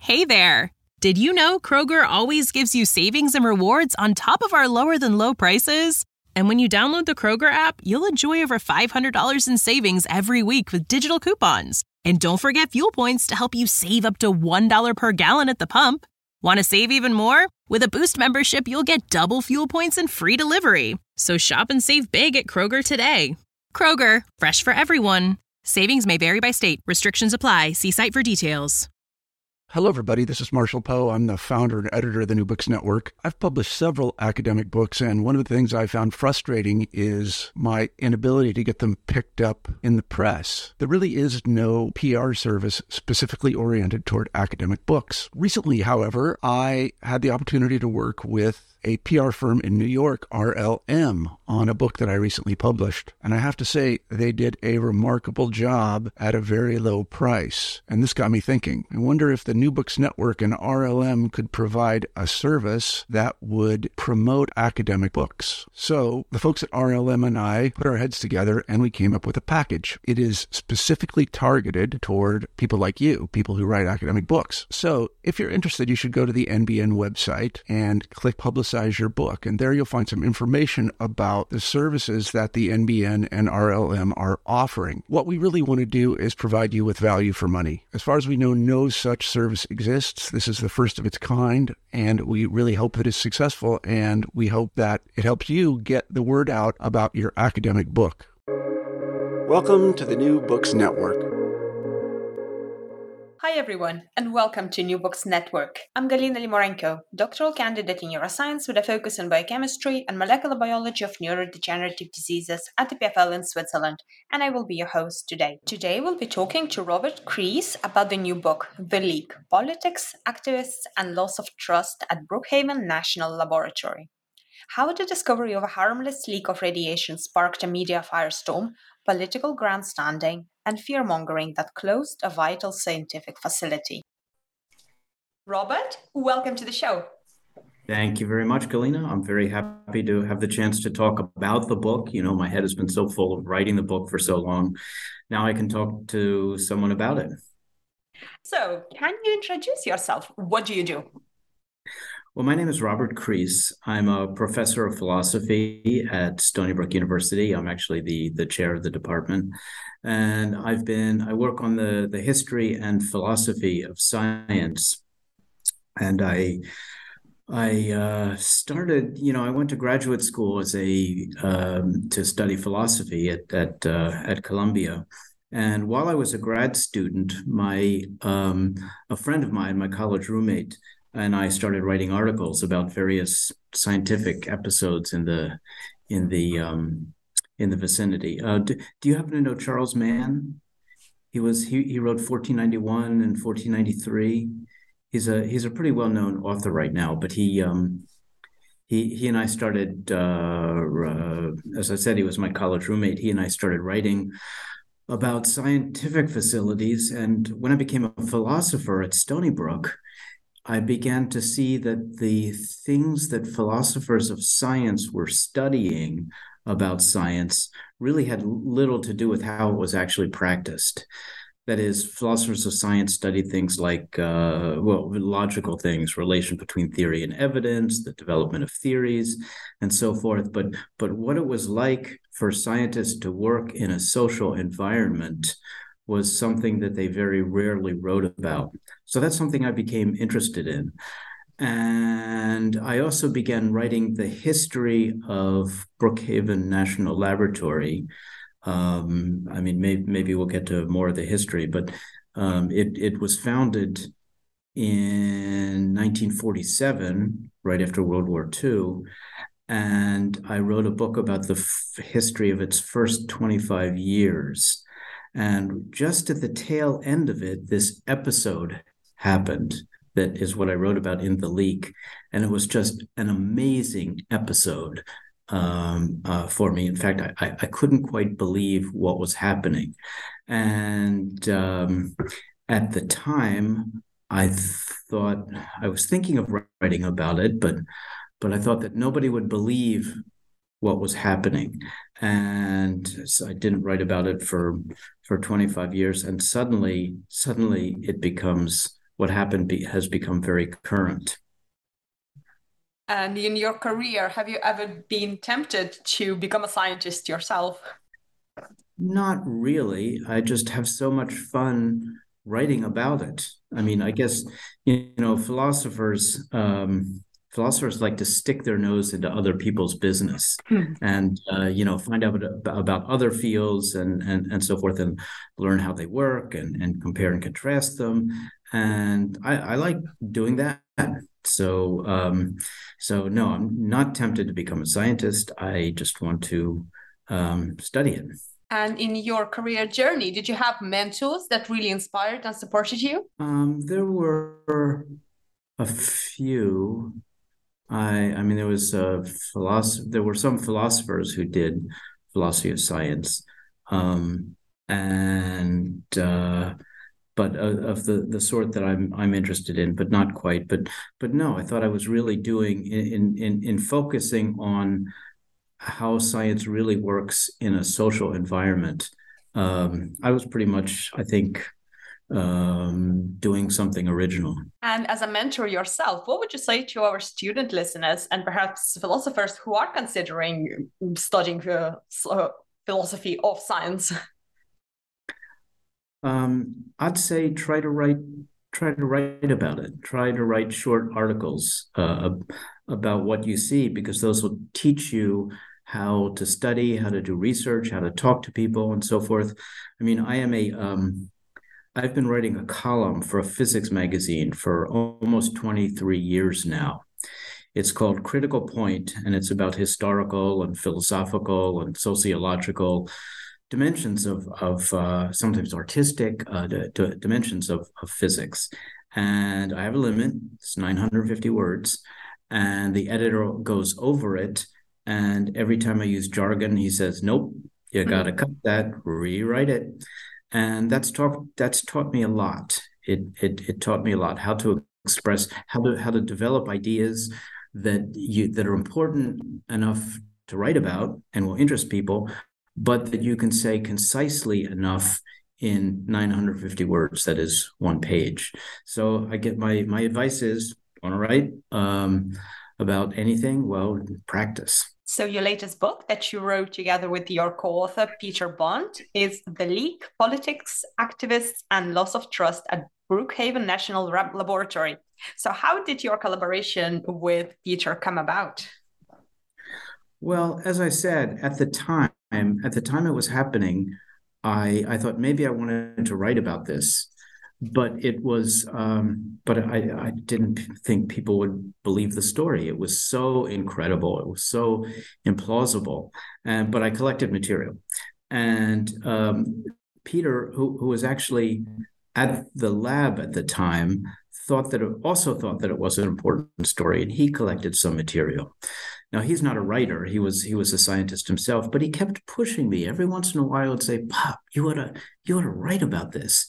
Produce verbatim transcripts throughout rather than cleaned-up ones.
Hey there! Did you know Kroger always gives you savings and rewards on top of our lower-than-low prices? And when you download the Kroger app, you'll enjoy over five hundred dollars in savings every week with digital coupons. And don't forget fuel points to help you save up to one dollar per gallon at the pump. Want to save even more? With a Boost membership, you'll get double fuel points and free delivery. So shop and save big at Kroger today. Kroger, fresh for everyone. Savings may vary by state. Restrictions apply. See site for details. Hello, everybody. This is Marshall Poe. I'm the founder and editor of the New Books Network. I've published several academic books, and one of the things I found frustrating is my inability to get them picked up in the press. There really is no P R service specifically oriented toward academic books. Recently, however, I had the opportunity to work with a P R firm in New York, R L M, on a book that I recently published. And I have to say, they did a remarkable job at a very low price. And this got me thinking. I wonder if the New Books Network and R L M could provide a service that would promote academic books. So the folks at R L M and I put our heads together and we came up with a package. It is specifically targeted toward people like you, people who write academic books. So if you're interested, you should go to the N B N website and click Publicize your book, and there you'll find some information about the services that the N B N and R L M are offering. What we really want to do is provide you with value for money. As far as we know, no such service exists. This is the first of its kind, and we really hope that it's successful, and we hope that it helps you get the word out about your academic book. Welcome to the New Books Network. Hi everyone, and welcome to New Books Network. I'm Galina Limorenko, doctoral candidate in neuroscience with a focus on biochemistry and molecular biology of neurodegenerative diseases at the P F L in Switzerland, and I will be your host today. Today we'll be talking to Robert Crease about the new book, The Leak: Politics, Activists, and Loss of Trust at Brookhaven National Laboratory. How the discovery of a harmless leak of radiation sparked a media firestorm, political grandstanding, and fear-mongering that closed a vital scientific facility. Robert, welcome to the show. Thank you very much, Galina. I'm very happy to have the chance to talk about the book. You know, my head has been so full of writing the book for so long. Now I can talk to someone about it. So, can you introduce yourself? What do you do? Well, my name is Robert Crease. I'm a professor of philosophy at Stony Brook University. I'm actually the, the chair of the department. And I've been, I work on the, the history and philosophy of science. And I I uh, started, you know, I went to graduate school as a, um, to study philosophy at, at, uh, at Columbia. And while I was a grad student, my, um, a friend of mine, my college roommate, and I started writing articles about various scientific episodes in the in the um, in the vicinity. Uh, do, do you happen to know Charles Mann? He was he he wrote fourteen ninety-one and fourteen ninety-three. He's a he's a pretty well known author right now. But he um, he he and I started. Uh, uh, as I said, he was my college roommate. He and I started writing about scientific facilities. And when I became a philosopher at Stony Brook, I began to see that the things that philosophers of science were studying about science really had little to do with how it was actually practiced. That is, philosophers of science studied things like, uh, well, logical things, relation between theory and evidence, the development of theories, and so forth. But, but what it was like for scientists to work in a social environment was something that they very rarely wrote about. So that's something I became interested in. And I also began writing the history of Brookhaven National Laboratory. Um, I mean, maybe, maybe we'll get to more of the history, but um, it, it was founded in nineteen forty-seven, right after World War Two. And I wrote a book about the f- history of its first twenty-five years. And just at the tail end of it, this episode happened that is what I wrote about in The Leak. And it was just an amazing episode um, uh, for me. In fact, I, I couldn't quite believe what was happening. And um, at the time, I thought, I was thinking of writing about it, but but I thought that nobody would believe what was happening. And so I didn't write about it for, for twenty-five years. And suddenly, suddenly it becomes what happened be, has become very current. And in your career, have you ever been tempted to become a scientist yourself? Not really. I just have so much fun writing about it. I mean, I guess, you know, philosophers, um, philosophers like to stick their nose into other people's business and, uh, you know, find out about other fields and, and, and so forth, and learn how they work and, and compare and contrast them. And I, I like doing that. So, um, so no, I'm not tempted to become a scientist. I just want to um, study it. And in your career journey, did you have mentors that really inspired and supported you? Um, there were a few. I, I mean, there was a philosopher. There were some philosophers who did philosophy of science, um, and uh, but of, of the the sort that I'm I'm interested in, but not quite. But but no, I thought I was really doing in in in focusing on how science really works in a social environment. Um, I was pretty much, I think, um, doing something original. And as a mentor yourself, what would you say to our student listeners and perhaps philosophers who are considering studying uh, philosophy of science? Um, I'd say try to write, try to write about it. Try to write short articles uh, about what you see, because those will teach you how to study, how to do research, how to talk to people, and so forth. I mean, I am a, um, I've been writing a column for a physics magazine for almost twenty-three years now. It's called Critical Point, and it's about historical and philosophical and sociological dimensions of, of uh, sometimes artistic uh, d- d- dimensions of, of physics. And I have a limit, it's nine hundred fifty words, and the editor goes over it. And every time I use jargon, he says, nope, you got to cut that, rewrite it. And that's taught, that's taught me a lot. It, it, it taught me a lot how to express, how to, how to develop ideas that you, that are important enough to write about and will interest people, but that you can say concisely enough in nine hundred fifty words, that is one page. So I get my, my advice is, want to write um, about anything? Well, practice. So your latest book that you wrote together with your co-author, Peter Bond, is The Leak, Politics, Activists, and Loss of Trust at Brookhaven National Laboratory. So how did your collaboration with Peter come about? Well, as I said, at the time, at the time it was happening, I, I thought maybe I wanted to write about this. But it was, um, but I, I didn't think people would believe the story. It was so incredible. It was so implausible. And but I collected material, and um, Peter, who who was actually at the lab at the time, thought that it also thought that it was an important story, and he collected some material. Now, he's not a writer. He was he was a scientist himself, but he kept pushing me. Every once in a while, he'd say, "Pop, you ought to you ought to write about this."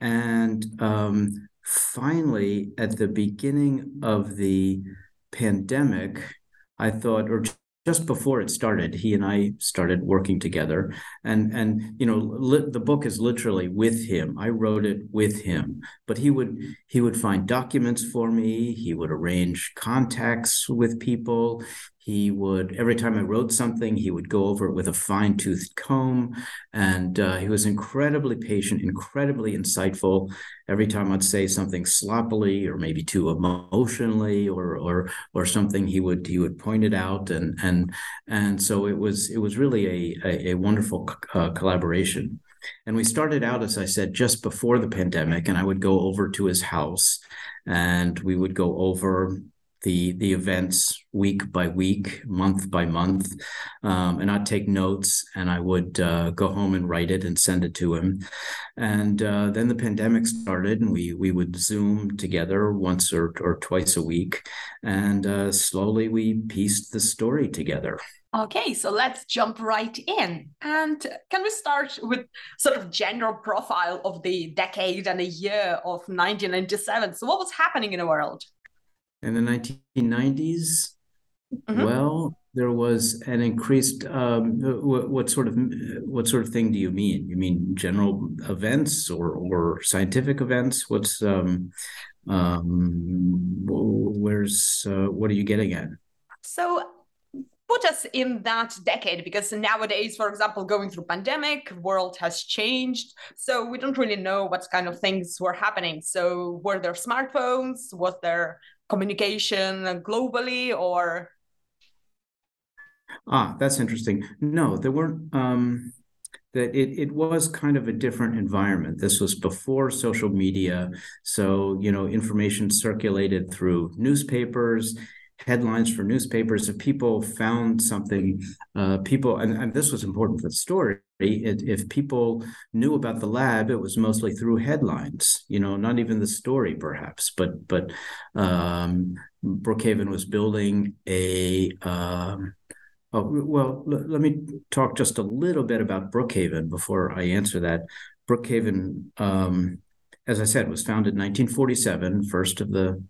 And um, finally, at the beginning of the pandemic, I thought, or just before it started, he and I started working together. And, and you know, li- the book is literally with him. I wrote it with him. But he would he would find documents for me. He would arrange contacts with people. He would, every time I wrote something, he would go over it with a fine-toothed comb. And uh, he was incredibly patient, incredibly insightful. Every time I'd say something sloppily or maybe too emotionally or or or something, he would he would point it out. And and and so it was it was really a a, a wonderful uh, collaboration. And we started out, as I said, just before the pandemic, and I would go over to his house and we would go over the the events week by week, month by month, um, and I'd take notes, and I would uh, go home and write it and send it to him. And uh, then the pandemic started, and we we would Zoom together once or, or twice a week, and uh, slowly we pieced the story together. Okay, so let's jump right in. And can we start with sort of general profile of the decade and a year of nineteen ninety-seven? So what was happening in the world? In the nineteen nineties, mm-hmm. Well, there was an increased. Um, what, what sort of what sort of thing do you mean? You mean general events or or scientific events? What's um, Um, where's uh, what are you getting at? So put us in that decade, because nowadays, for example, going through pandemic, world has changed. So we don't really know what kind of things were happening. So were there smartphones? Was there communication globally, or? Ah, that's interesting. No, there weren't. Um, that it it was kind of a different environment. This was before social media, so you know, information circulated through newspapers, headlines for newspapers. If people found something, uh, people, and, and this was important for the story. It, if people knew about the lab, it was mostly through headlines. You know, not even the story, perhaps, but but um, Brookhaven was building a. Um, Oh, well, l- let me talk just a little bit about Brookhaven before I answer that. Brookhaven, um, as I said, was founded in nineteen forty-seven, first of the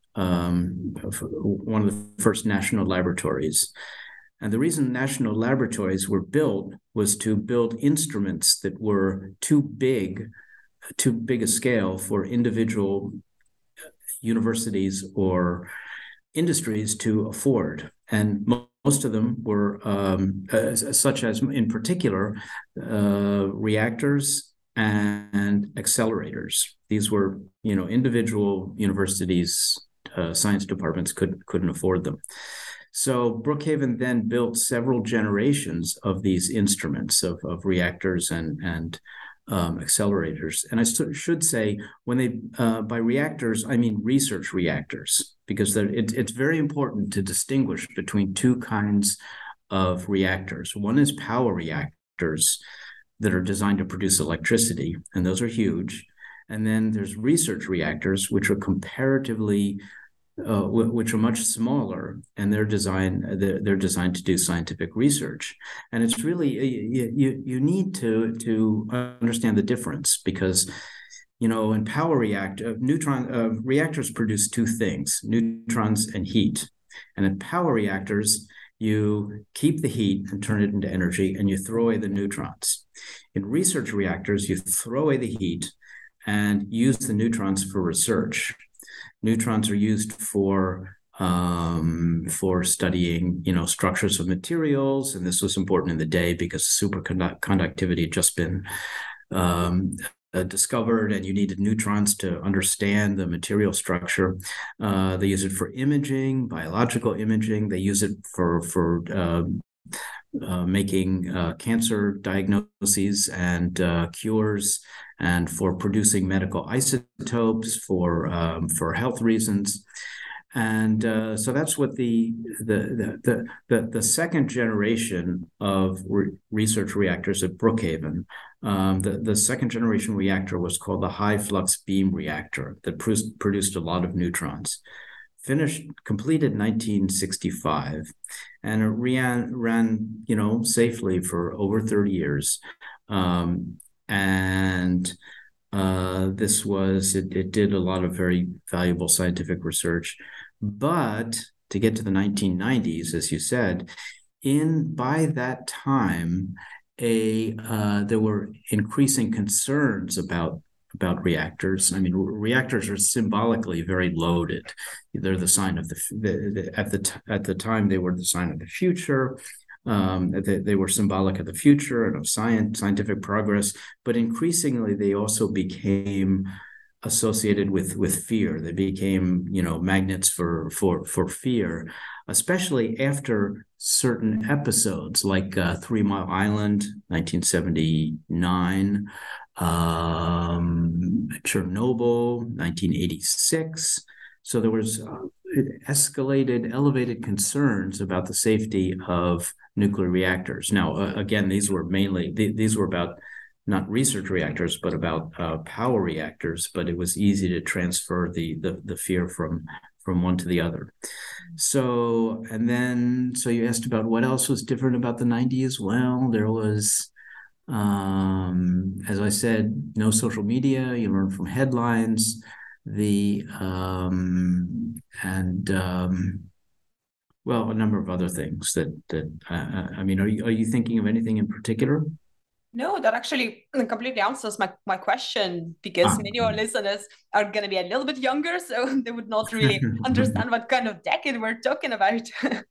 um, one of the first national laboratories. And the reason national laboratories were built was to build instruments that were too big, too big a scale for individual universities or industries to afford. And most of them were um, uh, such as, in particular, uh, reactors and accelerators. These were, you know, individual universities, uh, science departments could, couldn't afford them. So Brookhaven then built several generations of these instruments of, of reactors and, and um, accelerators. And I should say, when they, uh, by reactors, I mean research reactors, because it, it's very important to distinguish between two kinds of reactors. One is power reactors that are designed to produce electricity, and those are huge. And then there's research reactors, which are comparatively Uh, which are much smaller, and they're designed they're, they're designed to do scientific research. And it's really you you, you need to to understand the difference, because you know in power reactor neutron uh, reactors produce two things: neutrons and heat. And in power reactors, you keep the heat and turn it into energy, and you throw away the neutrons. In research reactors, you throw away the heat and use the neutrons for research. Neutrons are used for um, for studying, you know, structures of materials, and this was important in the day because superconductivity had just been um, uh, discovered, and you needed neutrons to understand the material structure. Uh, they use it for imaging, biological imaging. They use it for for uh, uh, making uh, cancer diagnoses and uh, cures, and for producing medical isotopes for um, for health reasons. And uh, so that's what the the, the the the second generation of re- research reactors at Brookhaven. Um, the the second generation reactor was called the high flux beam reactor that pr- produced a lot of neutrons. Finished, completed nineteen sixty-five, and it ran, ran, you know, safely for over thirty years. Um, and uh, this was, it, it did a lot of very valuable scientific research. But to get to the nineteen nineties, as you said, in by that time, a uh, there were increasing concerns about about reactors. I mean, reactors are symbolically very loaded. They're the sign of the, the, the at the t- at the time they were the sign of the future. Um, they, they were symbolic of the future and of science, scientific progress. But increasingly, they also became associated with with fear. They became, you know, magnets for for for fear, especially after certain episodes like uh, Three Mile Island, nineteen seventy-nine. Um, Chernobyl, nineteen eighty-six. So there was uh, escalated, elevated concerns about the safety of nuclear reactors. Now, uh, again, these were mainly, th- these were about not research reactors, but about uh, power reactors, but it was easy to transfer the, the, the fear from, from one to the other. So, and then, so you asked about what else was different about the nineties. Well, there was, Um, as I said, no social media. You learn from headlines. The um, and um, well, a number of other things that that uh, I mean. Are you are you thinking of anything in particular? No, that actually completely answers my, my question, because Ah. many of our listeners are going to be a little bit younger, so they would not really understand what kind of decade we're talking about.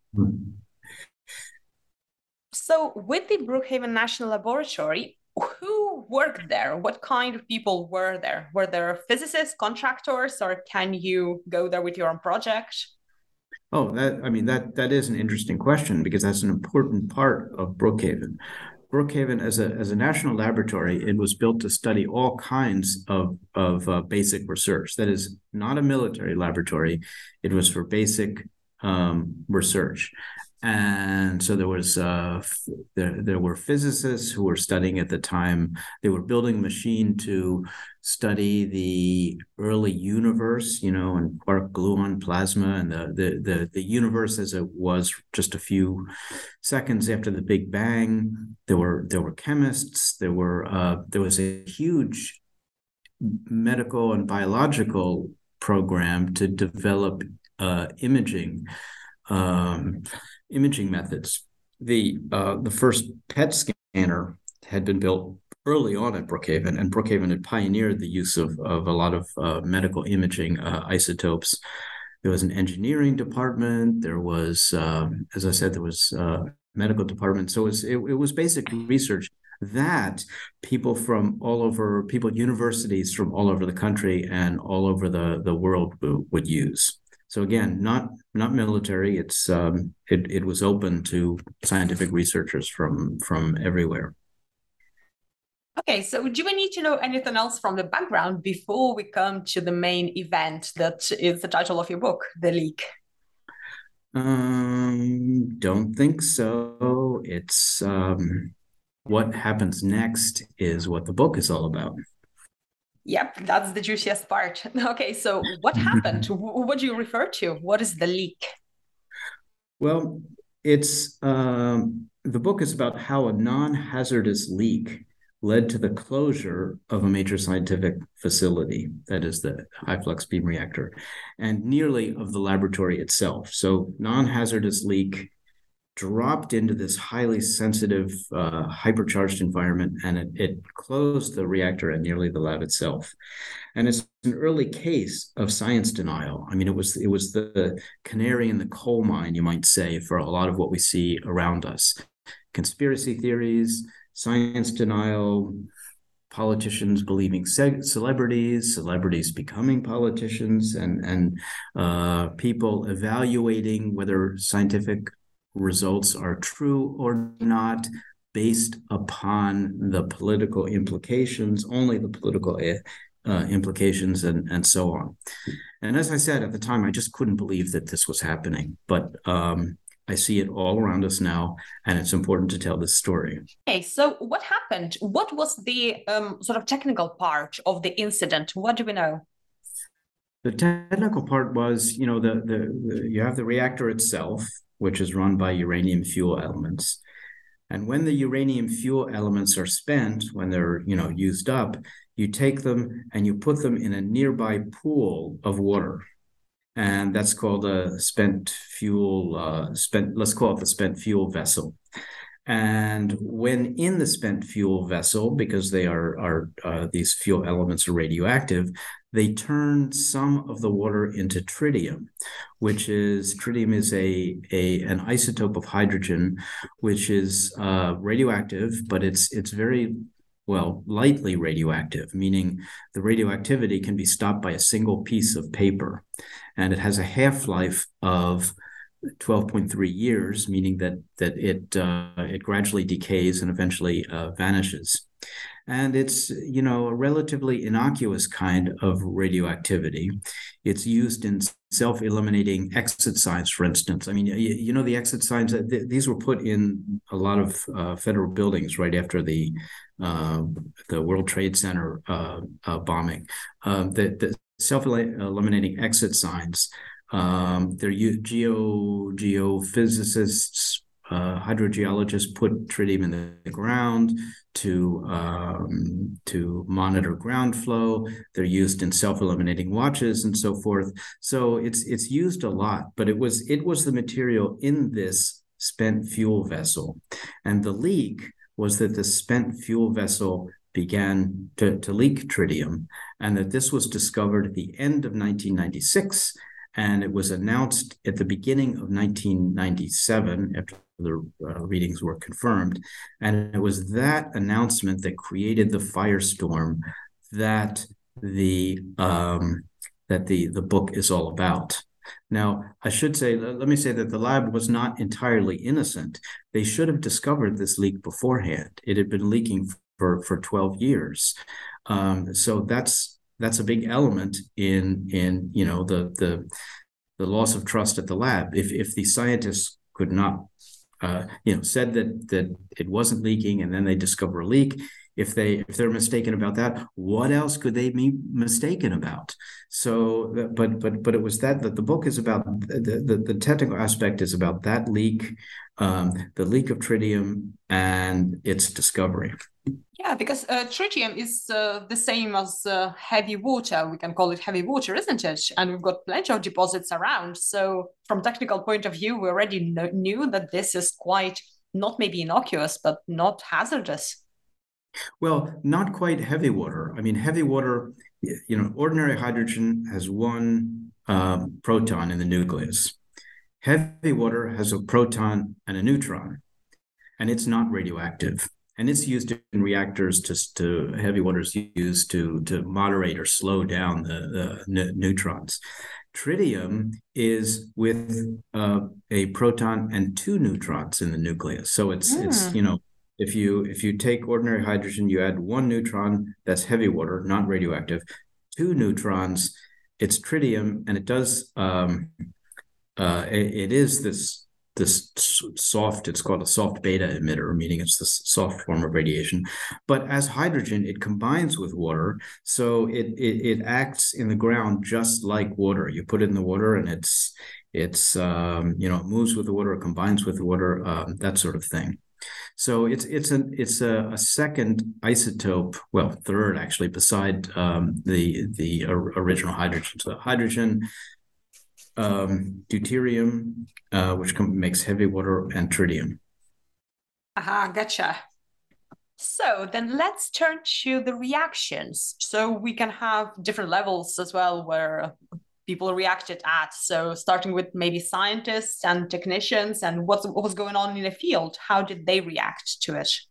So, with the Brookhaven National Laboratory, who worked there? What kind of people were there? Were there physicists, contractors, or can you go there with your own project? Oh, that I mean that that is an interesting question, because that's an important part of Brookhaven. Brookhaven, as a as a national laboratory, it was built to study all kinds of of uh, basic research. That is not a military laboratory; it was for basic um, research. And so there was uh, there there were physicists who were studying at the time. They were building a machine to study the early universe, you know, and quark gluon plasma, and the the the, the universe as it was just a few seconds after the Big Bang. There were there were chemists. There were uh, there was a huge medical and biological program to develop uh, imaging. Um, imaging methods. The uh, the first P E T scanner had been built early on at Brookhaven, and Brookhaven had pioneered the use of, of a lot of uh, medical imaging uh, isotopes. There was an engineering department. There was, um, as I said, there was a medical department. So it was, it, it was basic research that people from all over, people at universities from all over the country and all over the, the world w- would use. So again, not not military. It's um, it it was open to scientific researchers from from everywhere. Okay, so do we need to know anything else from the background before we come to the main event that is the title of your book, The Leak? Um, don't think so. It's um, what happens next is what the book is all about. Yep, that's the juiciest part. Okay, so what happened? What do you refer to? What is the leak? Well, it's um, the book is about how a non-hazardous leak led to the closure of a major scientific facility, that is the high flux beam reactor, and nearly of the laboratory itself. So non-hazardous leak dropped into this highly sensitive, uh, hypercharged environment, and it, it closed the reactor and nearly the lab itself. And it's an early case of science denial. I mean, it was it was the canary in the coal mine, you might say, for a lot of what we see around us. Conspiracy theories, science denial, politicians believing ce- celebrities, celebrities becoming politicians, and, and uh, people evaluating whether scientific results are true or not based upon the political implications, only the political uh, implications, and, and so on. And as I said at the time, I just couldn't believe that this was happening. But um, I see it all around us now, and it's important to tell this story. Okay, so what happened? What was the um, sort of technical part of the incident? What do we know? The technical part was, you know, the, the, the you have the reactor itself, which is run by uranium fuel elements. And when the uranium fuel elements are spent, when they're, you know, used up, you take them and you put them in a nearby pool of water. And that's called a spent fuel, uh, spent, let's call it the spent fuel vessel. And when in the spent fuel vessel, because they are, are uh, these fuel elements are radioactive, they turn some of the water into tritium, which is, tritium is a, a an isotope of hydrogen, which is uh, radioactive, but it's it's very, well, lightly radioactive, meaning the radioactivity can be stopped by a single piece of paper. And it has a half-life of twelve point three years, meaning that that it uh, it gradually decays and eventually uh, vanishes. And it's, you know, a relatively innocuous kind of radioactivity. It's used in self-eliminating exit signs, for instance. I mean, you, you know, the exit signs, th- these were put in a lot of uh, federal buildings right after the uh, the World Trade Center uh, uh, bombing. Um, the, the self-eliminating exit signs, um, they're geo geophysicists, uh, hydrogeologists put tritium in the, the ground to um, to monitor ground flow. They're used in self-eliminating watches and so forth. So it's it's used a lot, but it was it was the material in this spent fuel vessel, and the leak was that the spent fuel vessel began to, to leak tritium, and that this was discovered at the end of nineteen ninety-six, and it was announced at the beginning of nineteen ninety-seven after the uh, readings were confirmed. And it was that announcement that created the firestorm that the um, that the, the book is all about. Now, I should say, let me say that the lab was not entirely innocent. They should have discovered this leak beforehand. It had been leaking for, for twelve years. Um, so that's that's a big element in in you know the the the loss of trust at the lab. If if the scientists could not uh, you know said that that it wasn't leaking, and then they discover a leak, if they if they're mistaken about that, what else could they be mistaken about? So, but but but it was that that the book is about. The the, the technical aspect is about that leak, um, the leak of tritium, and its discovery. Yeah, because uh, tritium is uh, the same as uh, heavy water. We can call it heavy water, isn't it? And we've got plenty of deposits around. So from technical point of view, we already know, knew that this is quite, not maybe innocuous, but not hazardous. Well, not quite heavy water. I mean, heavy water, you know, ordinary hydrogen has one um, proton in the nucleus. Heavy water has a proton and a neutron, and it's not radioactive. And it's used in reactors to, to heavy water is used to, to moderate or slow down the, the n- neutrons. Tritium is with uh, a proton and two neutrons in the nucleus. So it's mm. it's you know if you if you take ordinary hydrogen, you add one neutron, that's heavy water, not radioactive. Two neutrons, it's tritium, and it does um, uh, it, it is this. this soft, it's called a soft beta emitter, meaning it's the soft form of radiation. But as hydrogen, it combines with water, so it, it it acts in the ground just like water. You put it in the water, and it's it's um, you know it moves with the water, it combines with the water, um, that sort of thing. So it's it's an it's a, a second isotope, well, third actually, beside um, the the original hydrogen. So hydrogen. Um, deuterium, uh, which com- makes heavy water, and tritium. Aha, gotcha. So then let's turn to the reactions. So we can have different levels as well where people reacted at. So starting with maybe scientists and technicians, and what's, what was going on in the field, how did they react to it?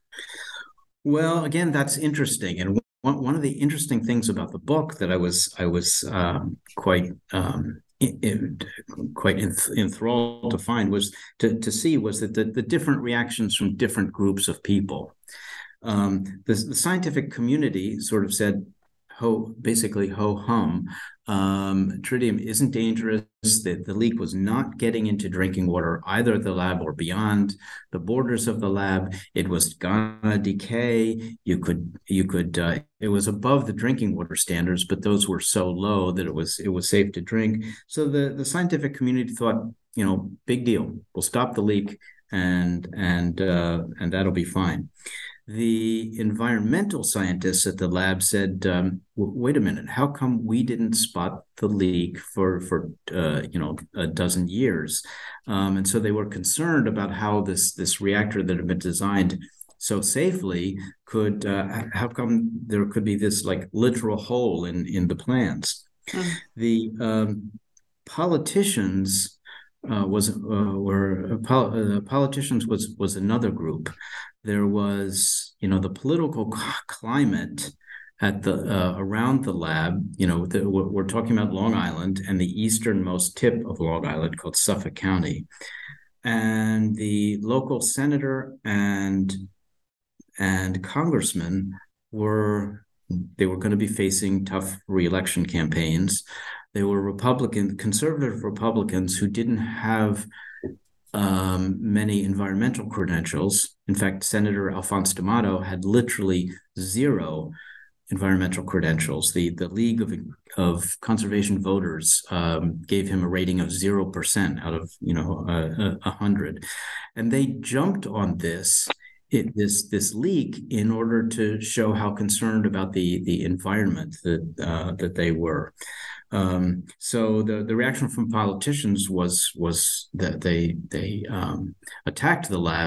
Well, again, that's interesting. And one, one of the interesting things about the book that I was I was um, quite um, It, quite enthralled to find was to, to see was that the, the different reactions from different groups of people. Um, the, the scientific community sort of said, ho, basically ho hum, um, tritium isn't dangerous. The, the leak was not getting into drinking water, either at the lab or beyond the borders of the lab. It was gonna decay. You could, you could. Uh, it was above the drinking water standards, but those were so low that it was, it was safe to drink. So the, the scientific community thought, you know, big deal. We'll stop the leak, and and uh, and that'll be fine. The environmental scientists at the lab said, um, wait a minute, how come we didn't spot the leak for, for uh, you know, a dozen years? Um, and so they were concerned about how this, this reactor that had been designed so safely could, uh, how come there could be this like literal hole in, in the plans? Mm-hmm. The um, politicians uh, was, uh, were, uh, pol- uh, politicians was, was another group. There was, you know, the political climate at the uh, around the lab. You know, the, we're, we're talking about Long Island and the easternmost tip of Long Island, called Suffolk County, and the local senator and and congressman were they were going to be facing tough re-election campaigns. They were Republican, conservative Republicans who didn't have Um, many environmental credentials. In fact, Senator Alphonse D'Amato had literally zero environmental credentials. The the League of of Conservation Voters um, gave him a rating of zero percent out of you know a, a hundred, and they jumped on this it, this this leak in order to show how concerned about the the environment that uh, that they were. Um, so the, the reaction from politicians was was that they they um, attacked the lab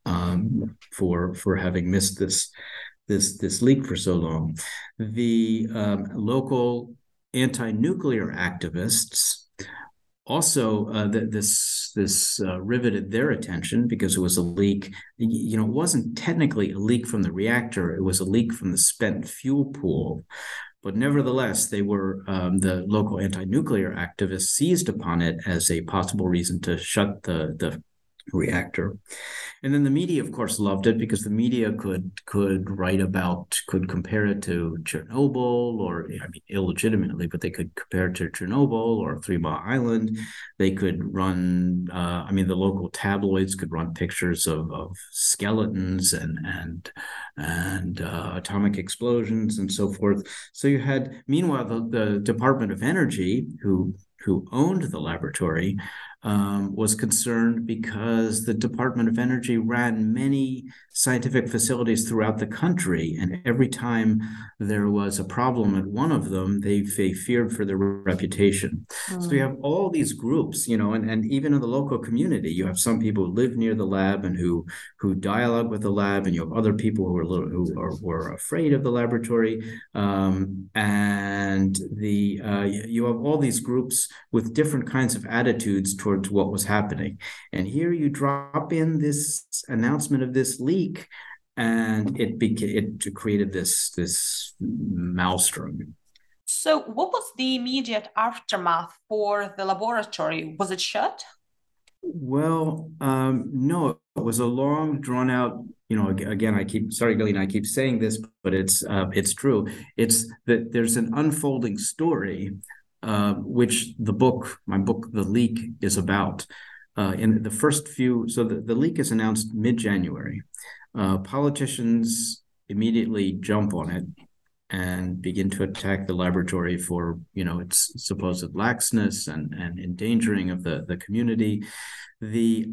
um, for for having missed this this this leak for so long. The um, local anti-nuclear activists also uh, th- this this uh, riveted their attention because it was a leak. You know, it wasn't technically a leak from the reactor; it was a leak from the spent fuel pool. But nevertheless, they were um, the local anti-nuclear activists seized upon it as a possible reason to shut the the reactor. And then the media, of course, loved it because the media could could write about, could compare it to Chernobyl, or I mean, illegitimately, but they could compare it to Chernobyl or Three Mile Island. They could run, uh, I mean, the local tabloids could run pictures of, of skeletons and and and uh, atomic explosions and so forth. So you had, meanwhile, the, the Department of Energy, who who owned the laboratory, um, was concerned because the Department of Energy ran many scientific facilities throughout the country. And every time there was a problem at one of them, they, they feared for their reputation. Mm. So you have all these groups, you know, and, and even in the local community, you have some people who live near the lab and who who dialogue with the lab, and you have other people who are little, who are were afraid of the laboratory. Um, and the uh, you have all these groups with different kinds of attitudes towards what was happening. And here you drop in this announcement of this leak, and it beca- it created this this maelstrom. So what was the immediate aftermath for the laboratory? Was it shut? Well, um, no, it was a long, drawn out, you know, again, I keep, sorry, Galina, I keep saying this, but it's uh, it's true. It's that there's an unfolding story, uh, which the book, my book, The Leak, is about. Uh, in the first few, so the, the leak is announced mid-January. Uh, politicians immediately jump on it and begin to attack the laboratory for, you know, its supposed laxness and, and endangering of the, the community. The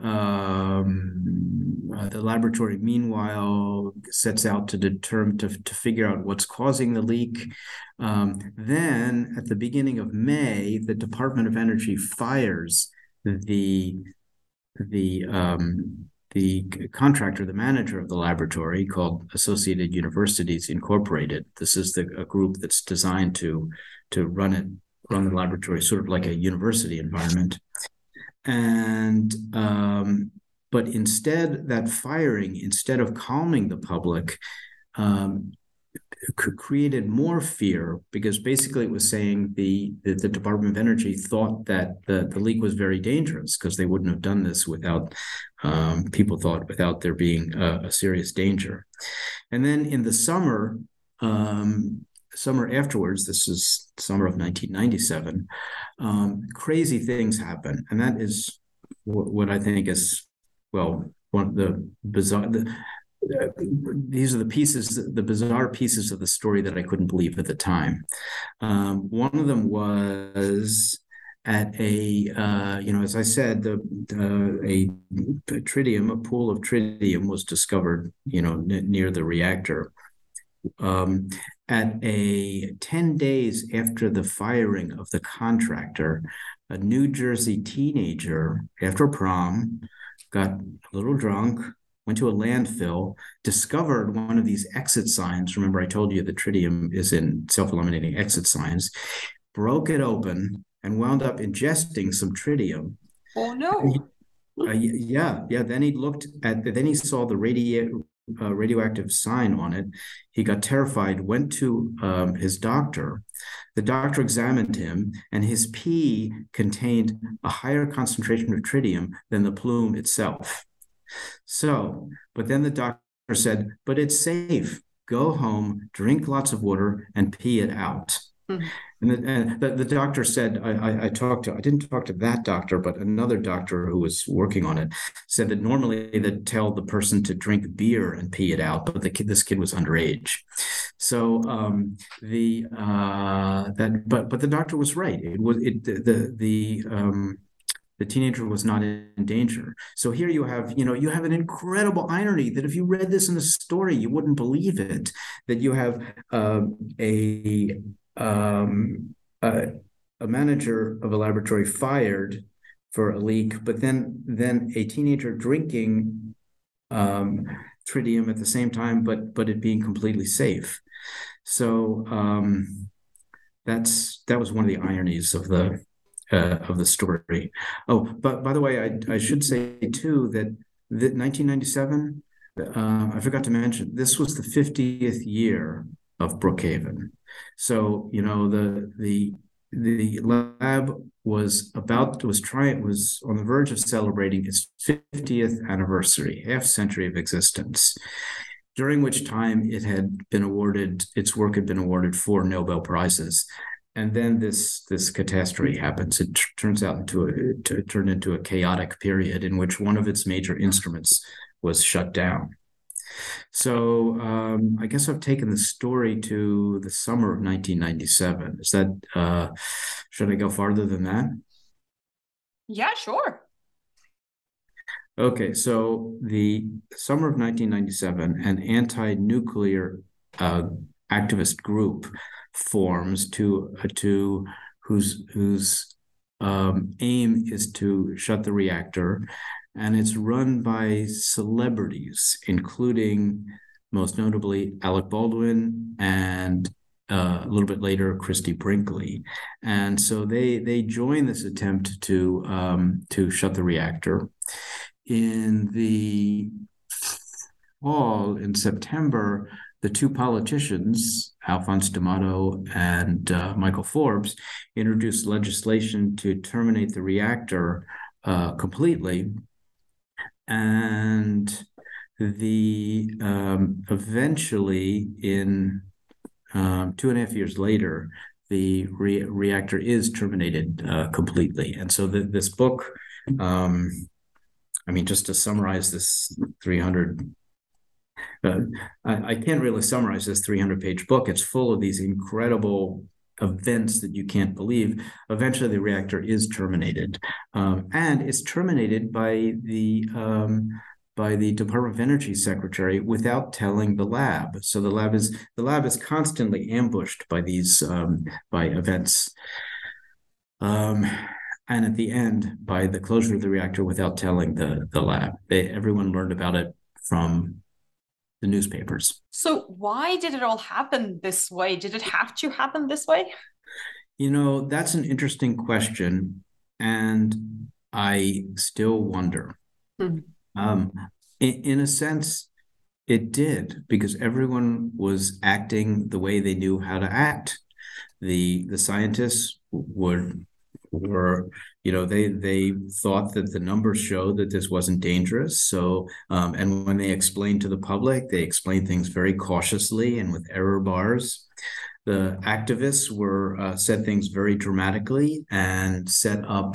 um, uh, the laboratory, meanwhile, sets out to determine to, to figure out what's causing the leak. Um, then, at the beginning of May, the Department of Energy fires the the um, the contractor, the manager of the laboratory, called Associated Universities Incorporated. This is the a group that's designed to to run it run the laboratory sort of like a university environment. And um, but instead, that firing, instead of calming the public, um, created more fear, because basically it was saying the, the, the Department of Energy thought that the, the leak was very dangerous because they wouldn't have done this without, um, people thought, without there being a, a serious danger. And then in the summer, um, summer afterwards, this is summer of nineteen ninety-seven, um, crazy things happen. And that is what, what I think is, well, one of the bizarre, the, uh, these are the pieces, the bizarre pieces of the story that I couldn't believe at the time. Um, one of them was at a, uh, you know, as I said, the, the a, a tritium, a pool of tritium was discovered, you know, n- near the reactor. Um, at a ten days after the firing of the contractor, a New Jersey teenager, after prom, got a little drunk, went to a landfill, discovered one of these exit signs. Remember, I told you the tritium is in self-eliminating exit signs, broke it open and wound up ingesting some tritium. Oh, no. He, uh, yeah, yeah. Then he looked at, then he saw the radio, uh, radioactive sign on it. He got terrified, went to um, his doctor. The doctor examined him, and his pee contained a higher concentration of tritium than the plume itself. So, but then the doctor said, but it's safe. Go home, drink lots of water, and pee it out. Mm-hmm. And, the, and the, the doctor said, I, I, I talked to, I didn't talk to that doctor, but another doctor who was working on it said that normally they'd tell the person to drink beer and pee it out, but the kid, this kid was underage. So um, the uh, that, but but the doctor was right. It was it the the um, the teenager was not in danger. So here you have, you know, you have an incredible irony that if you read this in a story, you wouldn't believe it. That you have uh, a Um, a, a manager of a laboratory fired for a leak, but then then a teenager drinking um, tritium at the same time, but but it being completely safe. So um, that's that was one of the ironies of the uh, of the story. Oh, but by the way, I I should say too that that nineteen ninety-seven. Uh, I forgot to mention this was the fiftieth year of Brookhaven. So you know the the the lab was about was trying was on the verge of celebrating its fiftieth anniversary, half century of existence, during which time it had been awarded its work had been awarded four Nobel Prizes. And then this this catastrophe happens. It t- turns out into a to, turned into a chaotic period in which one of its major instruments was shut down. So um, I guess I've taken the story to the summer of nineteen ninety-seven. Is that uh, should I go farther than that? Yeah, sure. Okay, so the summer of nineteen ninety-seven, an anti-nuclear uh, activist group forms to uh, to whose whose um, aim is to shut the reactor, and it's run by celebrities, including most notably Alec Baldwin and uh, a little bit later Christie Brinkley, and so they they join this attempt to um, to shut the reactor. In the fall, in September, the two politicians, Alphonse D'Amato and uh, Michael Forbes, introduced legislation to terminate the reactor uh, completely. And the um, eventually, in um, two and a half years later, the re- reactor is terminated uh, completely. And so the, this book, um, I mean, just to summarize this three hundred Uh, I, I can't really summarize this three hundred page book. It's full of these incredible events that you can't believe. Eventually, the reactor is terminated, um, and it's terminated by the um, by the Department of Energy secretary without telling the lab. So the lab is the lab is constantly ambushed by these um, by events. Um, and at the end, by the closure of the reactor without telling the the lab, they, everyone learned about it from the newspapers. So why did it all happen this way? Did it have to happen this way? You know, that's an interesting question, and I still wonder. Hmm. Um, in, in a sense, it did, because everyone was acting the way they knew how to act. The the scientists would were, you know, they they thought that the numbers showed that this wasn't dangerous. So, um, and when they explained to the public, they explained things very cautiously and with error bars. The activists were uh, said things very dramatically and set up,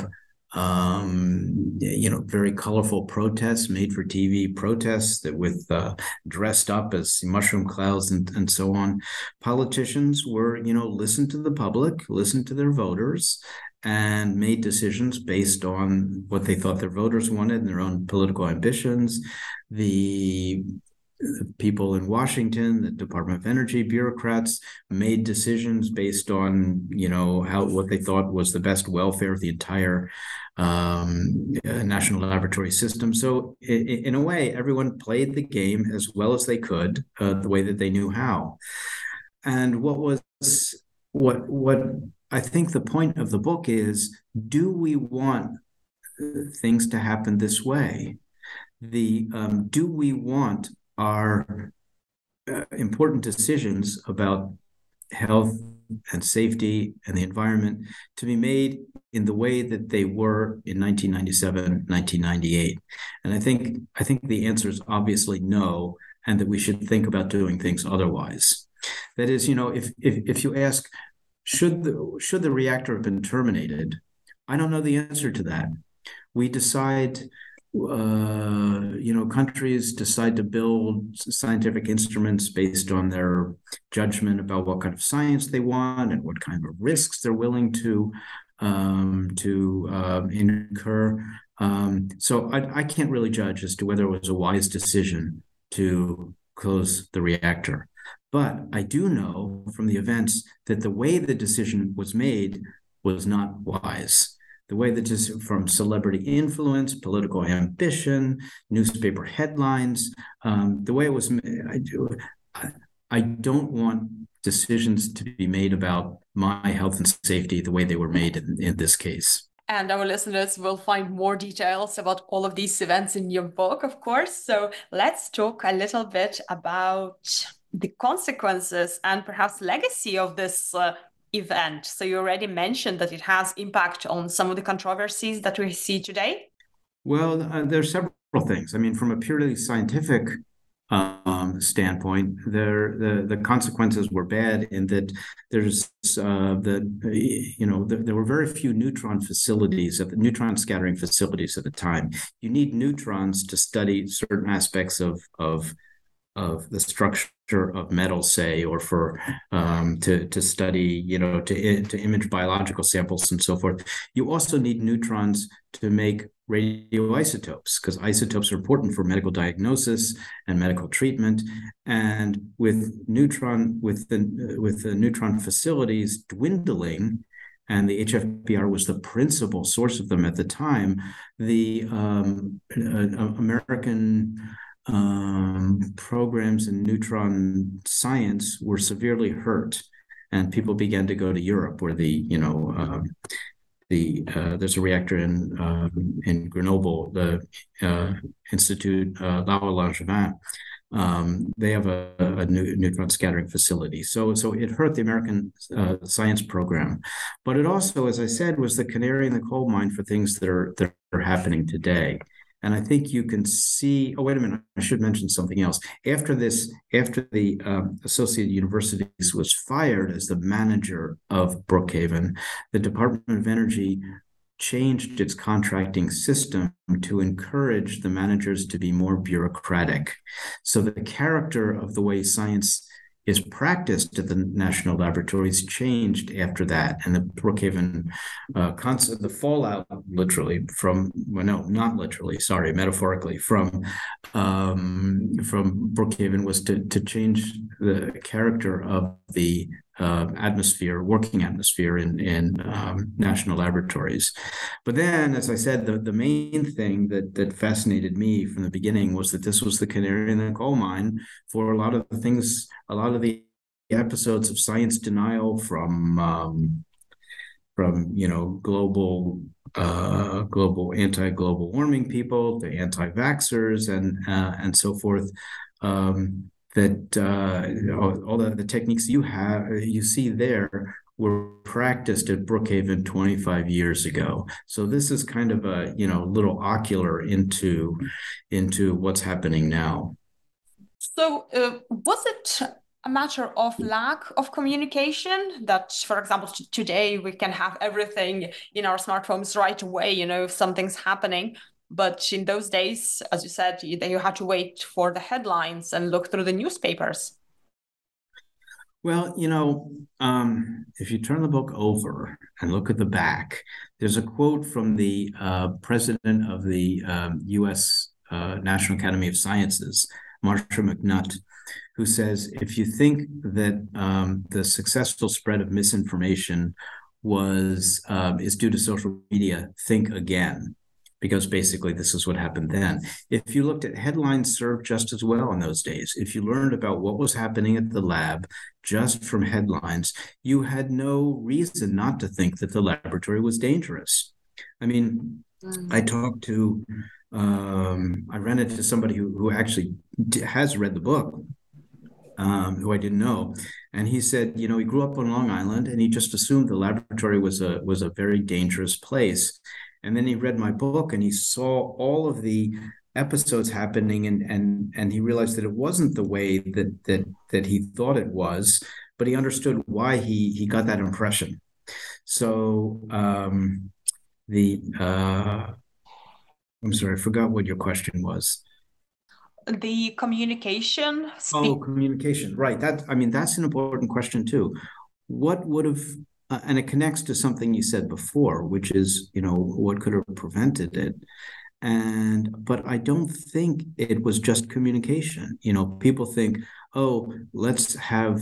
um, you know, very colorful protests, made for T V protests that with uh, dressed up as mushroom clouds and, and so on. Politicians were, you know, listened to the public, listened to their voters, and made decisions based on what they thought their voters wanted and their own political ambitions. The people in Washington, the Department of Energy bureaucrats, made decisions based on, you know, how what they thought was the best welfare of the entire um, national laboratory system. So in, in a way, everyone played the game as well as they could, uh, the way that they knew how. And what was what what I think the point of the book is, do we want things to happen this way? The um, do we want our uh, important decisions about health and safety and the environment to be made in the way that they were in nineteen ninety-seven, nineteen ninety-eight? And I think I think the answer is obviously no, and that we should think about doing things otherwise. That is, you know, if if, if you ask, should the should the reactor have been terminated? I don't know the answer to that. We decide. Uh, you know, countries decide to build scientific instruments based on their judgment about what kind of science they want and what kind of risks they're willing to um, to um, incur. Um, so I, I can't really judge as to whether it was a wise decision to close the reactor. But I do know from the events that the way the decision was made was not wise. the way that is from celebrity influence, political ambition, newspaper headlines, um, the way it was. I do. I don't want decisions to be made about my health and safety the way they were made in, in this case. And our listeners will find more details about all of these events in your book, of course. So let's talk a little bit about the consequences and perhaps legacy of this uh, event. So you already mentioned that it has impact on some of the controversies that we see today. Well, uh, there are several things. I mean, from a purely scientific um, standpoint, there the the consequences were bad in that there's uh, the you know the, there were very few neutron facilities at the neutron scattering facilities at the time. You need neutrons to study certain aspects of of of the structure of metal, say, or for um, to to study, you know, to to image biological samples and so forth. You also need neutrons to make radioisotopes, because isotopes are important for medical diagnosis and medical treatment. And with neutron with the with the neutron facilities dwindling, and the H F B R was the principal source of them at the time, the um, uh, American Um, programs in neutron science were severely hurt, and people began to go to Europe, where the you know um, the uh, there's a reactor in uh, in Grenoble, the uh, Institut uh, Laue-Langevin. Um, they have a, a new, neutron scattering facility, so so it hurt the American uh, science program, but it also, as I said, was the canary in the coal mine for things that are that are happening today. And I think you can see, oh, wait a minute, I should mention something else. After this, after the um, Associated Universities was fired as the manager of Brookhaven, the Department of Energy changed its contracting system to encourage the managers to be more bureaucratic. So the character of the way science is practiced at the national laboratories changed after that. And the Brookhaven uh, concept, the fallout, literally from, well, no, not literally, sorry, metaphorically, from um, from Brookhaven was to, to change the character of the uh, atmosphere, working atmosphere in, in um, national laboratories. But then, as I said, the, the main thing that, that fascinated me from the beginning was that this was the canary in the coal mine for a lot of the things, a lot of the episodes of science denial from, um, from you know, global uh, global anti-global warming people to anti-vaxxers and uh, and so forth. Um, that uh, all, all the, the techniques you have, you see there were practiced at Brookhaven twenty-five years ago. So this is kind of a, you know, little ocular into, into what's happening now. So uh, was it a matter of lack of communication that, for example, t- today we can have everything in our smartphones right away, you know, if something's happening? But in those days, as you said, you, you had to wait for the headlines and look through the newspapers. Well, you know, um, if you turn the book over and look at the back, there's a quote from the uh, president of the um, U S uh, National Academy of Sciences, Marcia McNutt, who says, if you think that um, the successful spread of misinformation was um, is due to social media, think again. Because basically this is what happened then. If you looked at headlines served just as well in those days, if you learned about what was happening at the lab just from headlines, you had no reason not to think that the laboratory was dangerous. I mean, mm-hmm. I talked to, um, I ran into somebody who, who actually d- has read the book, um, who I didn't know. And he said, you know, he grew up on Long Island and he just assumed the laboratory was a was a very dangerous place. And then he read my book and he saw all of the episodes happening, and and and he realized that it wasn't the way that that that he thought it was, but he understood why he he got that impression. So um, the uh, I'm sorry, I forgot what your question was. The communication. Spe- oh, communication, right? That I mean, that's an important question too. What would have Uh, and it connects to something you said before, which is, you know, what could have prevented it? And, but I don't think it was just communication. You know, people think, oh, let's have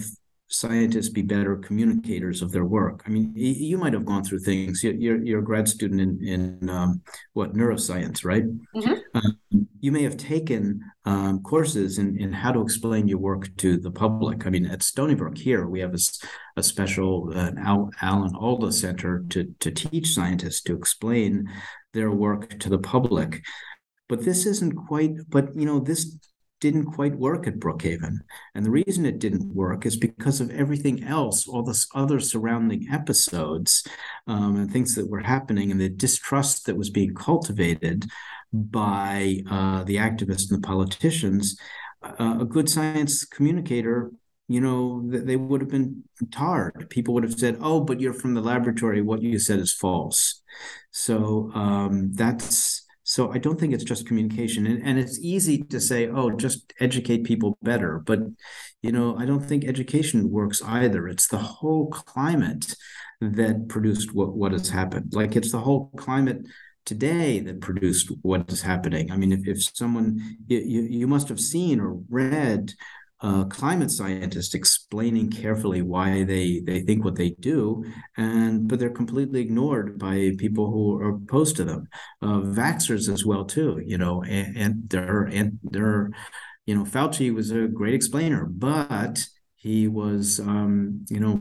scientists be better communicators of their work. I mean, you might have gone through things. You're, you're a grad student in, in um, what, neuroscience, right? Mm-hmm. Um, you may have taken um, courses in, in how to explain your work to the public. I mean, at Stony Brook here, we have a, a special uh, Al, Alan Alda Center to, to teach scientists to explain their work to the public. But this isn't quite, but, you know, this didn't quite work at Brookhaven. And the reason it didn't work is because of everything else, all this other surrounding episodes um, and things that were happening, and the distrust that was being cultivated by uh, the activists and the politicians. Uh, a good science communicator, you know, they would have been tarred. People would have said, oh, but you're from the laboratory. What you said is false. So um, that's, So I don't think it's just communication. And, and it's easy to say, oh, just educate people better. But, you know, I don't think education works either. It's the whole climate that produced what, what has happened. Like, it's the whole climate today that produced what is happening. I mean, if, if someone, you, you must have seen or read Uh, climate scientists explaining carefully why they, they think what they do, and but they're completely ignored by people who are opposed to them. Uh, vaxxers as well too, you know, and, and they're and they're, you know, Fauci was a great explainer, but he was, um, you know,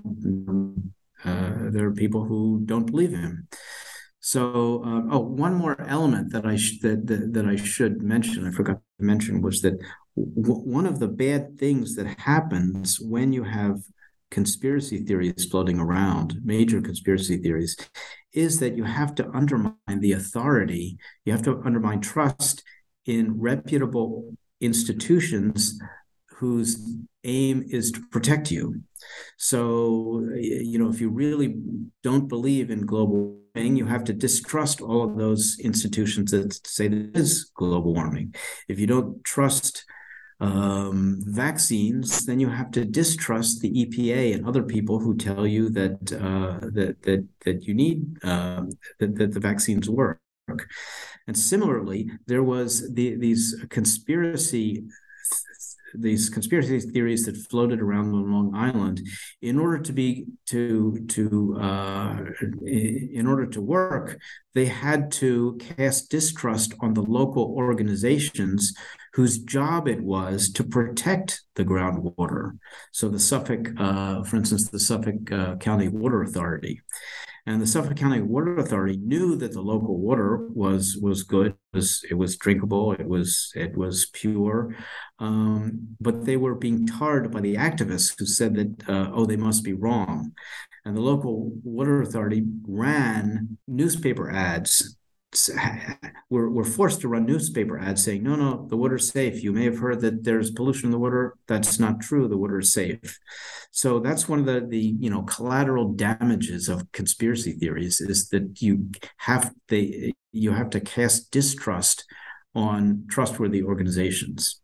uh, there are people who don't believe him. So, uh, oh, one more element that I sh- that, that that I should mention, I forgot to mention, was that w- one of the bad things that happens when you have conspiracy theories floating around, major conspiracy theories, is that you have to undermine the authority, you have to undermine trust in reputable institutions whose aim is to protect you. So, you know, if you really don't believe in global warming, you have to distrust all of those institutions that say there is global warming. If you don't trust um, vaccines, then you have to distrust the E P A and other people who tell you that uh, that that that you need uh, that, that the vaccines work. And similarly, there was the, these conspiracy. these conspiracy theories that floated around on Long Island. In order to be to to uh, in order to work, they had to cast distrust on the local organizations whose job it was to protect the groundwater. So the Suffolk, uh, for instance, the Suffolk uh, County Water Authority. And the Suffolk County Water Authority knew that the local water was was good. It was, it was drinkable. It was it was pure, um, but they were being tarred by the activists who said that uh, oh, they must be wrong. And the local water authority ran newspaper ads. We're, we're forced to run newspaper ads saying, no, no, the water's safe. You may have heard that there's pollution in the water. That's not true. The water is safe. So that's one of the, the you know, collateral damages of conspiracy theories, is that you have they you have to cast distrust on trustworthy organizations.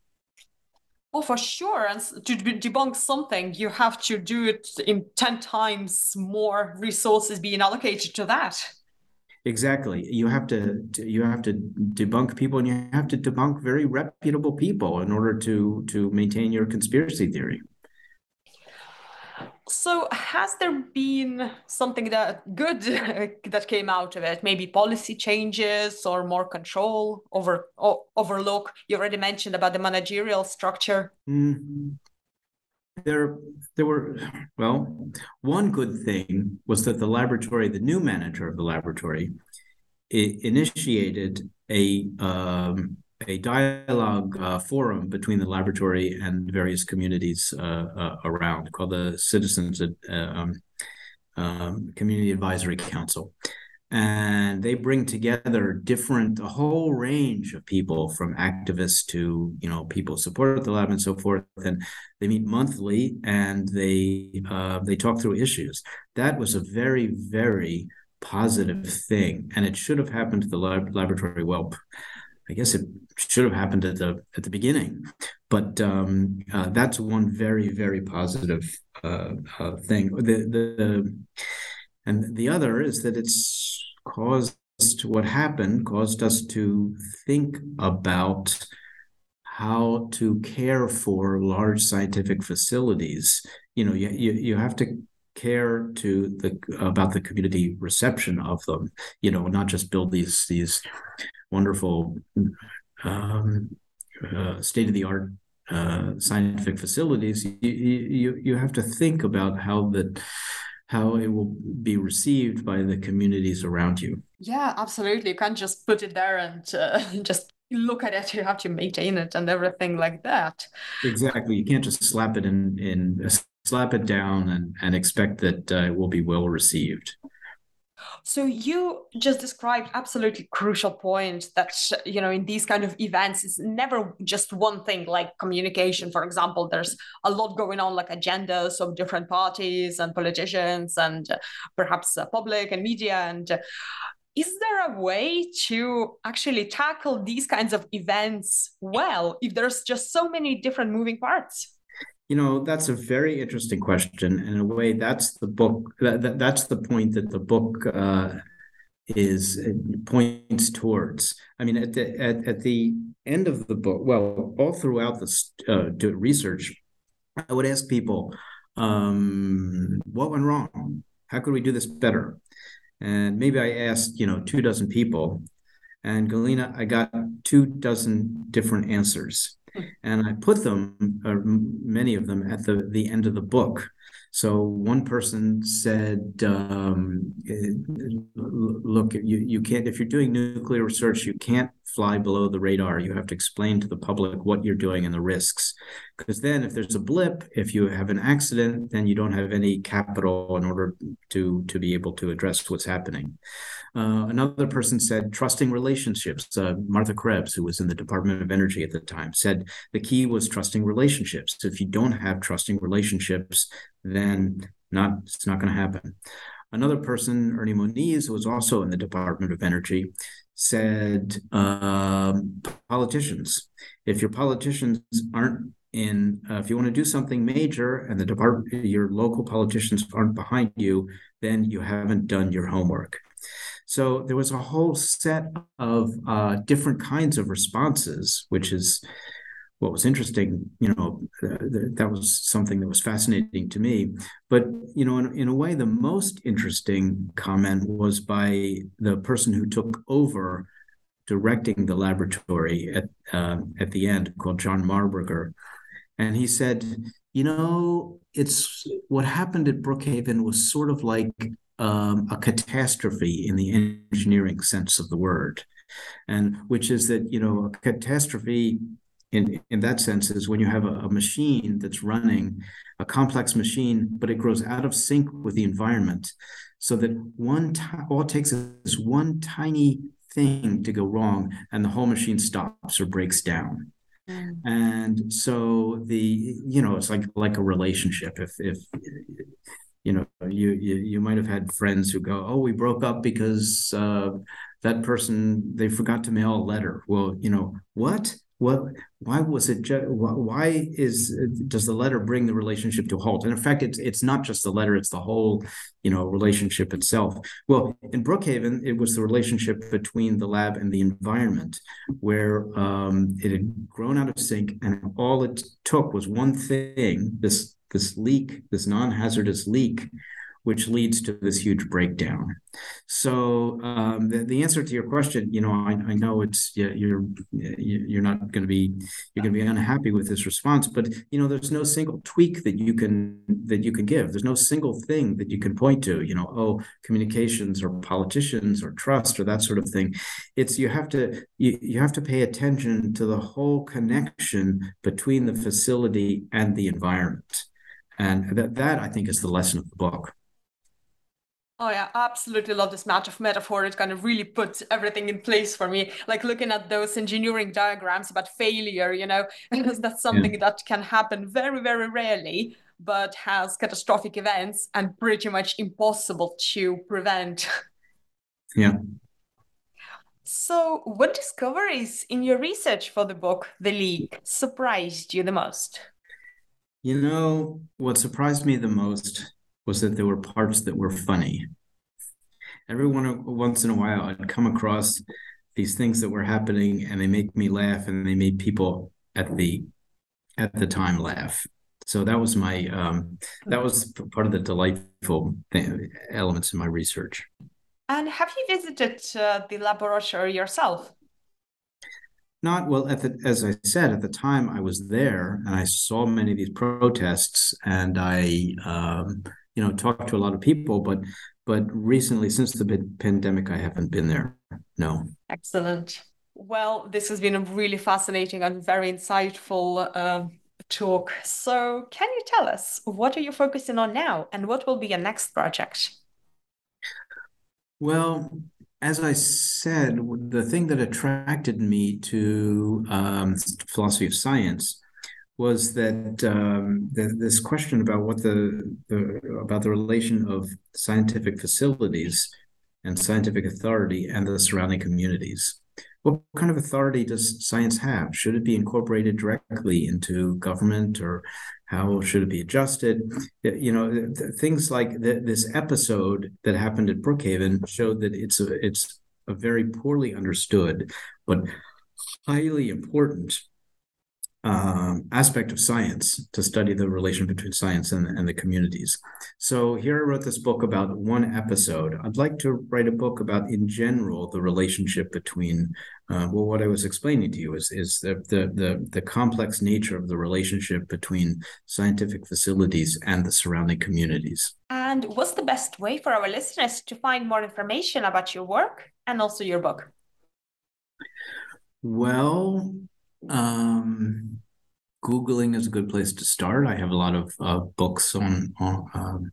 Oh, for sure. And to debunk something, you have to do it in ten times more resources being allocated to that. Exactly. You have to you have to debunk people, and you have to debunk very reputable people in order to to maintain your conspiracy theory. So has there been something that good that came out of it? Maybe policy changes or more control over or overlook? You already mentioned about the managerial structure. Mm-hmm. There, there were, well, one good thing was that the laboratory, the new manager of the laboratory, it initiated a um, a dialogue uh, forum between the laboratory and various communities uh, uh, around, called the Citizens uh, um, um, Community Advisory Council. And they bring together different, a whole range of people, from activists to, you know, people who support the lab and so forth. And they meet monthly, and they uh, they talk through issues. That was a very, very positive thing, and it should have happened to the lab- laboratory. Well, I guess it should have happened at the at the beginning, but um, uh, that's one very, very positive uh, uh, thing. The the and the other is that it's caused what happened caused us to think about how to care for large scientific facilities. You know, you you, you have to care to the about the community reception of them. You know, not just build these these wonderful um, uh, state-of-the-art uh, scientific facilities. You, you you have to think about how that how it will be received by the communities around you. Yeah, absolutely. You can't just put it there and uh, just look at it. You have to maintain it and everything like that. Exactly. You can't just slap it in, in slap it down and, and expect that uh, it will be well received. So you just described absolutely crucial point that, you know, in these kind of events, it's never just one thing like communication. For example, there's a lot going on, like agendas of different parties and politicians and uh, perhaps uh, public and media. And uh, is there a way to actually tackle these kinds of events well if there's just so many different moving parts? You know, that's a very interesting question. And in a way, that's the book, that, that, that's the point that the book uh, is points towards. I mean, at the, at, at the end of the book, well, all throughout this uh, research, I would ask people, um, what went wrong? How could we do this better? And maybe I asked, you know, two dozen people. And Galina, I got two dozen different answers. And I put them, or many of them, at the, the end of the book. So one person said, um, look, you, you can't, if you're doing nuclear research, you can't fly below the radar. You have to explain to the public what you're doing and the risks. Because then if there's a blip, if you have an accident, then you don't have any capital in order to, to be able to address what's happening. Uh, another person said trusting relationships. Uh, Martha Krebs, who was in the Department of Energy at the time, said the key was trusting relationships. So if you don't have trusting relationships, then not it's not going to happen. Another person, Ernie Moniz, who was also in the Department of Energy, said um, politicians. If your politicians aren't in, uh, if you want to do something major and the department, your local politicians aren't behind you, then you haven't done your homework. So there was a whole set of uh, different kinds of responses, which is what was interesting. You know, uh, th- that was something that was fascinating to me. But, you know, in, in a way, the most interesting comment was by the person who took over directing the laboratory at uh, at the end, called John Marburger. And he said, you know, it's what happened at Brookhaven was sort of like Um, a catastrophe in the engineering sense of the word, and which is that, you know, a catastrophe in, in that sense is when you have a, a machine that's running, a complex machine, but it grows out of sync with the environment, so that one t- all it takes is one tiny thing to go wrong and the whole machine stops or breaks down. Mm. And so the, you know, it's like like a relationship. If if You know, you, you you might have had friends who go, oh, we broke up because uh, that person, they forgot to mail a letter. Well, you know, what? What? Why was it? Ju- why is does the letter bring the relationship to a halt? And in fact, it's it's not just the letter; it's the whole, you know, relationship itself. Well, in Brookhaven, it was the relationship between the lab and the environment, where um, it had grown out of sync, and all it took was one thing. This. this leak, this non-hazardous leak, which leads to this huge breakdown. So um, the, the answer to your question, you know, I, I know it's you're you're not going to be you're going to be unhappy with this response, but you know, there's no single tweak that you can that you can give. There's no single thing that you can point to. You know, oh, communications or politicians or trust or that sort of thing. It's you have to you, you have to pay attention to the whole connection between the facility and the environment. And that, that, I think, is the lesson of the book. Oh, yeah, I absolutely love this match of metaphor. It kind of really puts everything in place for me. Like looking at those engineering diagrams about failure, you know, because that's something yeah. that can happen very, very rarely, but has catastrophic events and pretty much impossible to prevent. Yeah. So what discoveries in your research for the book, The Leak, surprised you the most? You know, what surprised me the most was that there were parts that were funny. Every one, once in a while, I'd come across these things that were happening and they make me laugh and they made people at the at the time laugh. So that was my um, that was part of the delightful th- elements in my research. And have you visited uh, the laboratory yourself? Not well. At the, as I said, at the time I was there, and I saw many of these protests, and I, um, you know, talked to a lot of people. But, but recently, since the pandemic, I haven't been there. No. Excellent. Well, this has been a really fascinating and very insightful uh, talk. So, can you tell us what are you focusing on now, and what will be your next project? Well, as I said, the thing that attracted me to um, philosophy of science was that um, the, this question about what the, the about the relation of scientific facilities and scientific authority and the surrounding communities. What kind of authority does science have? Should it be incorporated directly into government, or how should it be adjusted? You know, things like the, this episode that happened at Brookhaven showed that it's a, it's a very poorly understood but highly important um, aspect of science to study the relation between science and, and the communities. So here I wrote this book about one episode. I'd like to write a book about, in general, the relationship between, uh, well, what I was explaining to you is, is the, the, the, the complex nature of the relationship between scientific facilities and the surrounding communities. And what's the best way for our listeners to find more information about your work and also your book? Well, um, Googling is a good place to start. I have a lot of uh, books on, on um,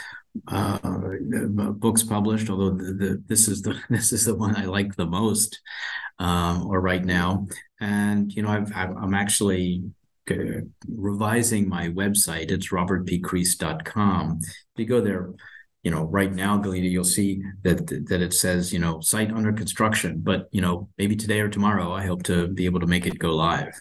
uh, books published, although the, the, this is the this is the one I like the most, um, or right now. And you know, I've, I'm actually revising my website. It's robert p crease dot com. If you go there, you know, right now, Galina, you'll see that that it says, you know, site under construction. But, you know, maybe today or tomorrow, I hope to be able to make it go live.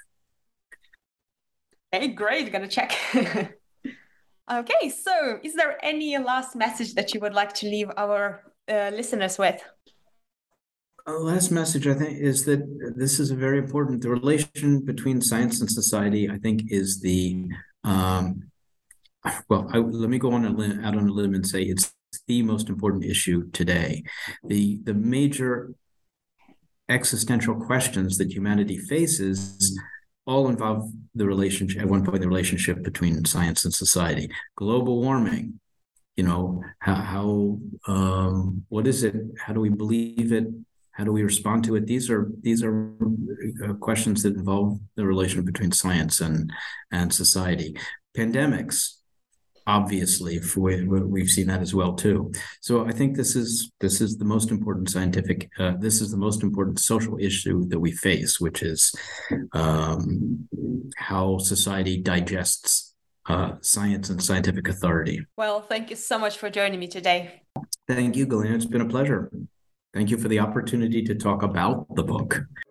Hey, great. Gonna check. Okay, so is there any last message that you would like to leave our uh, listeners with? The last message, I think, is that this is a very important, the relation between science and society, I think, is the, um, well, I, let me go on a limb, out on a limb and say it's the most important issue today. The, the major existential questions that humanity faces all involve the relationship, at one point, the relationship between science and society. Global warming, you know, how, how um, what is it? How do we believe it? How do we respond to it? These are these are uh, questions that involve the relation between science and and society. Pandemics, obviously, for, we've seen that as well too. So I think this is this is the most important scientific. Uh, this is the most important social issue that we face, which is um, how society digests uh, science and scientific authority. Well, thank you so much for joining me today. Thank you, Galina. It's been a pleasure. Thank you for the opportunity to talk about the book.